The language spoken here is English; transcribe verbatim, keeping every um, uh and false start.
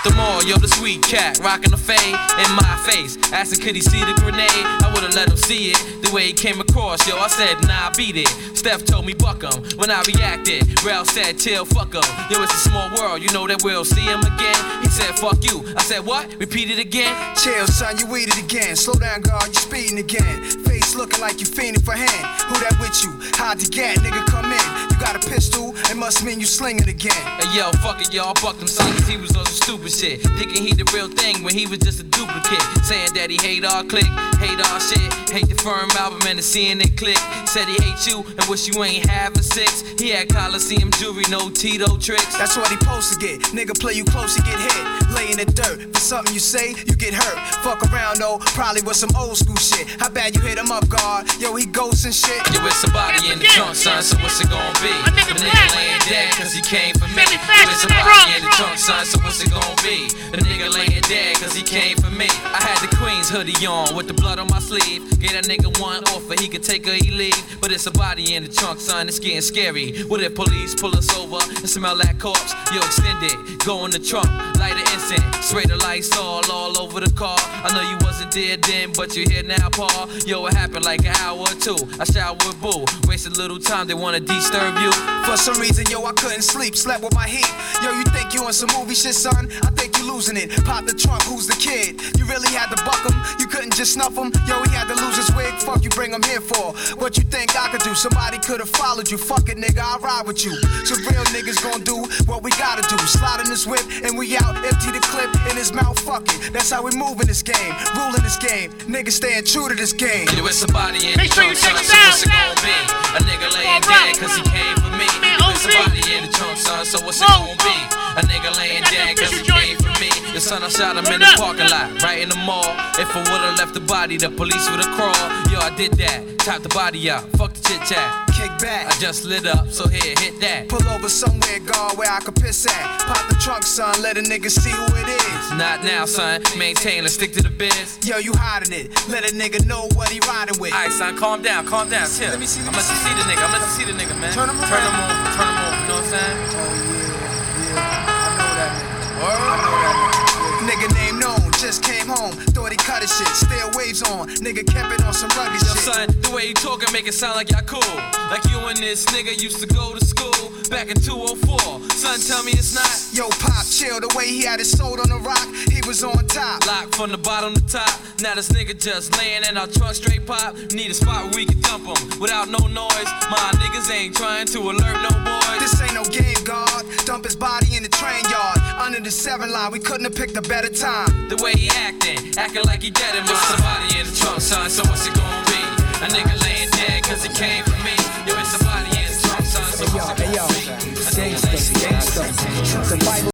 the mall, yo, the sweet cat, rockin' the fade in my face. Asking could he see the grenade, I would've let him see it. The way he came across, yo, I said, nah, beat it. Steph told me buck him, when I reacted, Ralph said, chill, fuck him. Yo, it's a small world, you know that we'll see him again. He said, fuck you. I said, what? Repeat it again? Chill, son, you eat it again. Slow down, guard, you speeding again. Face looking like you fiending for hand. Who that with you? Hard to get, nigga, come in. You got a pistol, it must mean you slinging again. Hey, yo, fuck it, y'all, fucked him, son, cause he was on some stupid shit. Thinking he the real thing when he was just a duplicate. Saying that he hate our clique, hate our shit, hate the Firm album and the C N N click. Said he hate you and wish you ain't have a six. He had Coliseum jewelry, no Tito tricks. That's what he supposed to get. Nigga play you close, you get hit. Lay in the dirt, for something you say, you get hurt. Fuck around though, probably with some old school shit. How bad you hit him up, guard? Yo, he ghosts and shit. Yo, it's somebody in the trunk, son, so what's it gonna be? The nigga laying dead cause he came for me. Yo, it's somebody in the trunk, son, so what's it gonna be? The nigga laying dead cause he came for me. I had the Queen's hoodie on with the blood on my sleeve. Gave that nigga one offer, he could take or he leave. But it's a body in the trunk, son, it's getting scary. What if police pull us over and smell that corpse? Yo, extend it, go in the trunk, light an incense, spray the lights all, all over the car. I know you wasn't there then, but you're here now, Paul. Yo, it happened like an hour or two. I showered with Boo, wasted a little time, they wanna disturb you. For some reason, yo, I couldn't sleep, slept with my heat. Yo, you think you on some movie shit, son? I think you losing it. Pop the trunk, who's the kid? You really had to buck him, you couldn't just snuff him. Yo, he had to lose his wig, fuck you bring him here for? What you think I could do? Somebody could've followed you. Fuck it, nigga, I'll ride with you. So real niggas gon' do what we gotta do. Slide in this whip and we out, empty the clip in his mouth, fuck it. That's how we move in this game, ruling this game. Niggas staying true to this game. Yo, it's somebody in the trunk, son, so what's it gon' be? A nigga laying dead cause he came for me. Yo, it's somebody in the trunk, son, so what's it gon' be? A nigga laying dead cause he came for me. The son, I shot him in the parking lot, right in the mall. If I would've left the body, the police would've crawled. Yo, I did that, chopped the body out, fuck the chit chat. Kick back, I just lit up, so here, hit that. Pull over somewhere, guard, where I can piss at. Pop the trunk, son, let a nigga see who it is. Not now, son, maintain, let's stick to the biz. Yo, you hiding it, let a nigga know what he riding with. Alright, son, calm down, calm down, chill. Let me see, let me I'm let you see the nigga, I'm let you see the nigga, man. Turn him Turn him on, turn him on, you know what I'm saying? Oh yeah, yeah, I know that nigga. I know that nigga. Nigga named known, just came home, thought he cut his shit, still waves on, nigga kept it on some rugged Yo, shit. son, the way you talking make it sound like y'all cool. Like you and this nigga used to go to school back in two oh four. Son, tell me it's not. Yo, Pop, chill, the way he had his soul on the rock, he was on top. Locked from the bottom to top. Now this nigga just laying in our trunk straight pop. Need a spot where we can dump him without no noise. My niggas ain't trying to alert no boys. This ain't no game, guard. Dump his body in the train yard. Under the seven line, we couldn't have picked a better time. The way he acting, acting like he dead in my somebody in the trunk, son, so what's it gonna be? A nigga laying dead cause he came from